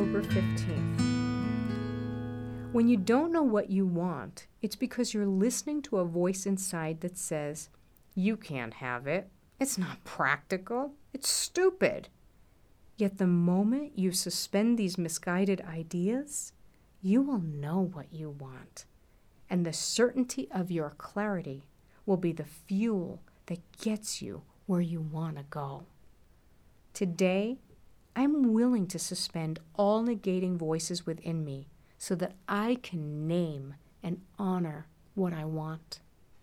October 15th. When you don't know what you want, it's because you're listening to a voice inside that says, "You can't have it. It's not practical. It's stupid." Yet the moment you suspend these misguided ideas, you will know what you want. And the certainty of your clarity will be the fuel that gets you where you want to go. Today, I'm willing to suspend all negating voices within me so that I can name and honor what I want.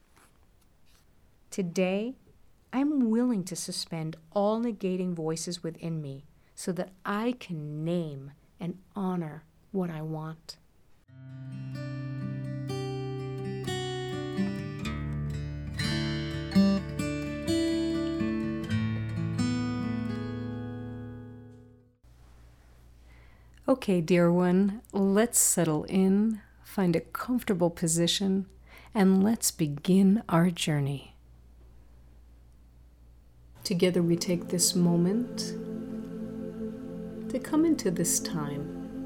Today, I'm willing to suspend all negating voices within me so that I can name and honor what I want. Okay, dear one, let's settle in, find a comfortable position, and let's begin our journey. Together we take this moment to come into this time.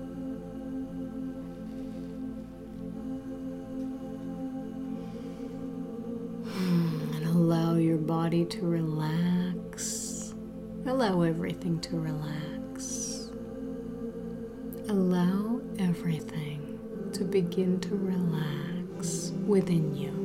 And allow your body to relax. Allow everything to relax. Allow everything to begin to relax within you.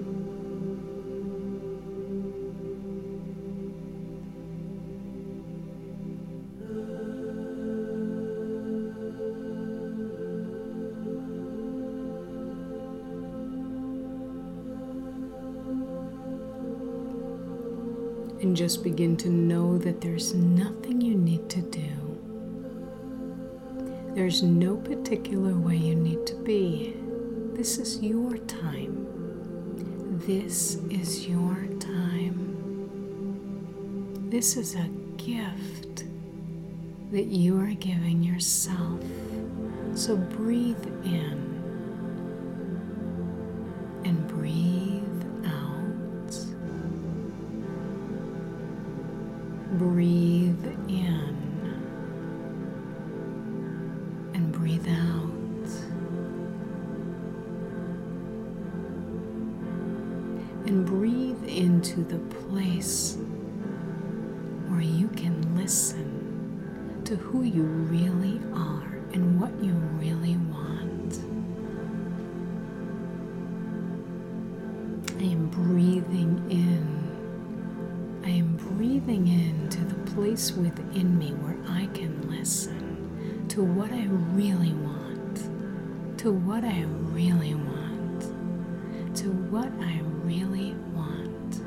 And just begin to know that there's nothing you need to do. There's no particular way you need to be. This is your time. This is your time. This is a gift that you are giving yourself. So breathe in and breathe out. Breathe in and breathe out. And breathe into the place where you can listen to who you really are and what you really want. I am breathing in. I am breathing into the place within me where I can listen to what I really want, to what I really want, to what I really want.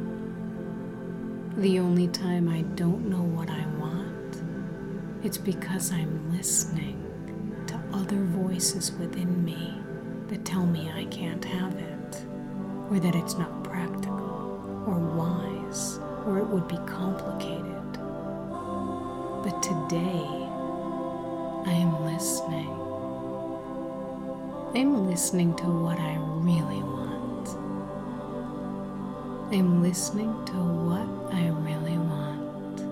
The only time I don't know what I want, it's because I'm listening to other voices within me that tell me I can't have it, or that it's not practical, or wise, or it would be complicated. But today, I am listening. I'm listening to what I really want. I'm listening to what I really want.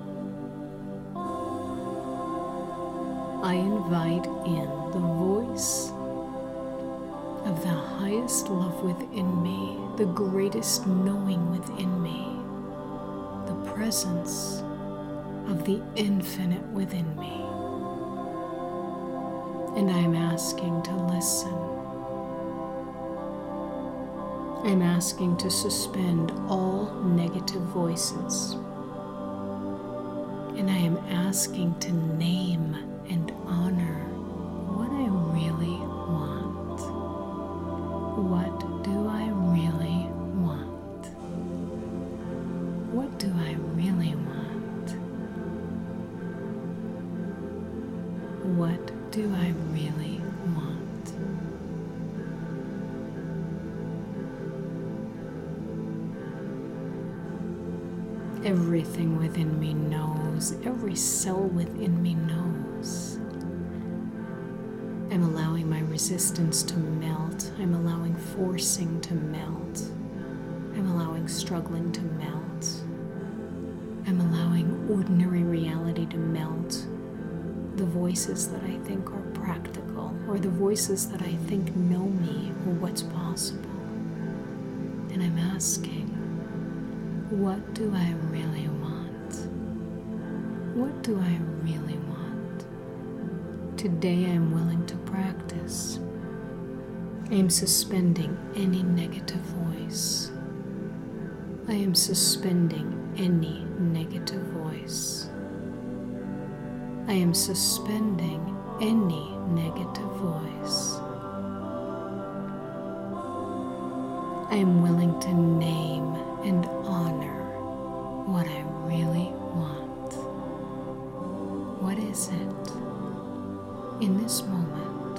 I invite in the voice of the highest love within me, the greatest knowing within me, the presence of the infinite within me. And I'm asking to listen. I'm asking to suspend all negative voices. And I am asking to name and honor what I really want. What do I really want? What do I really want? What do I really want? Everything within me knows, every cell within me knows. I'm allowing my resistance to melt. I'm allowing forcing to melt. I'm allowing struggling to melt. I'm allowing ordinary reality to melt. the voices that I think are practical, or the voices that I think know me or what's possible. And I'm asking, what do I really want? What do I really want? Today I'm willing to practice. I am suspending any negative voice. I am suspending any negative voice. I am suspending any negative voice. I am willing to name and honor what I really want. What is it in this moment?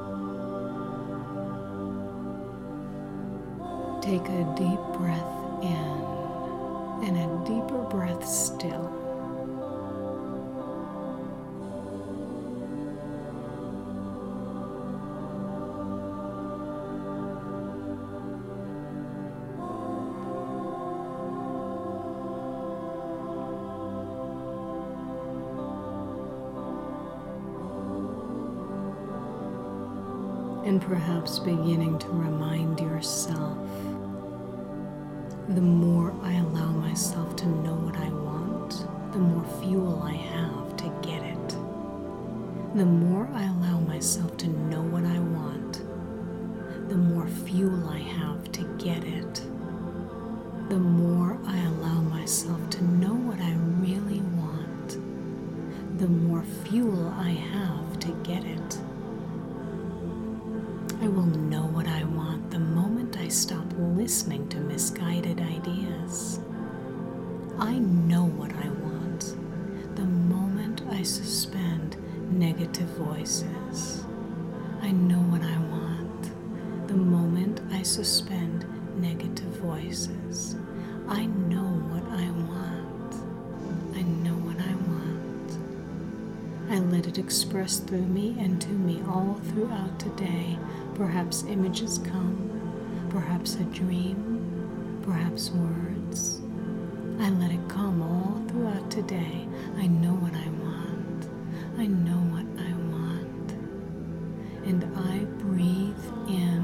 Take a deep breath in and a deeper breath still. And perhaps beginning to remind yourself, the more I allow myself to know what I want, the more fuel I have to get it. The more I allow myself to know what I want, the more fuel I have to get it. The more I allow myself to know what I really want, the more fuel I have to get it. I will know what I want the moment I stop listening to misguided ideas. I know what I want the moment I suspend negative voices. I know what I want the moment I suspend negative voices. I know what I want. I know what I want. I let it express through me and to me all throughout today. Perhaps images come, perhaps a dream, perhaps words. I let it come all throughout today. I know what I want. I know what I want. And I breathe in